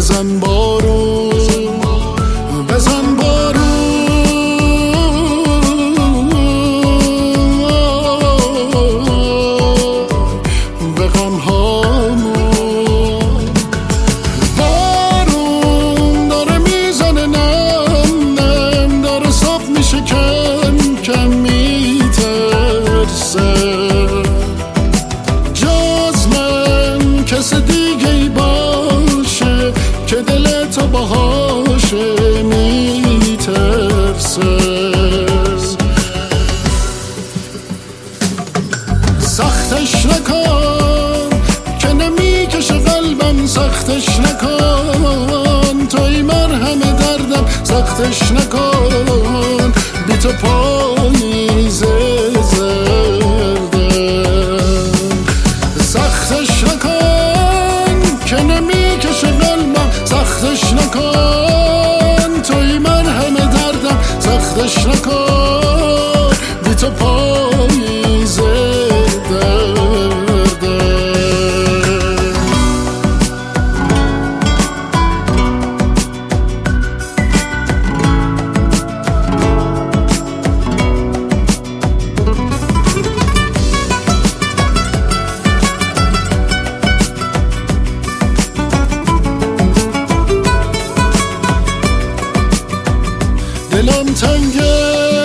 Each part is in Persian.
بزن بارون بزن بارون به غمهامون. بارون داره میزنه نم نم، داره صاف میشه کم کم میترسه. جز من کس دیگه ای باشه که دل تو باهاشه میترسه. سختش نکن که نمیکشه قلبم، سختش نکن توی مرهم دردم، سختش نکن بی تو پاییز زردم. سختش نکن که نمیکشه قلبم، سختش نکن توی مرهم دردم، سختش نکن بی تو پاییز دلم تنگه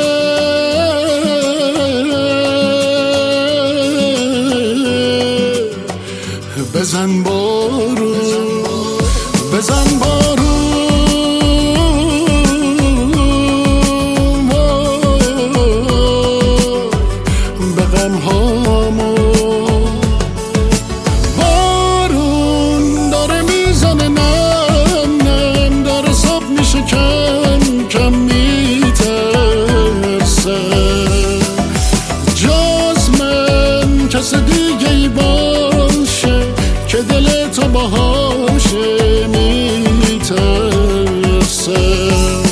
بزن بارون بزن بارون به غمهامون. بارون داره میزنه نم نم، داره صاف میشه کم کم میترسه. جز من کس دیگه ای باشه که دل تو باهاشه میترسه.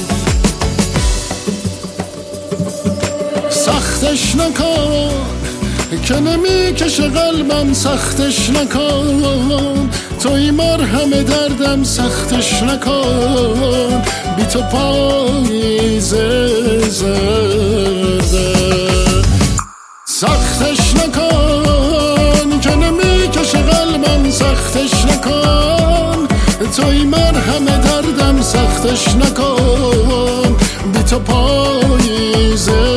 سختش نکن که نمیکشه قلبم، سختش نکن توی مرهم دردم، سختش نکن بی تو پاییز زردم. سختش نکن که نمیکشه قلبم، سختش نکن توی مرهم دردم، سختش نکن بی تو پاییز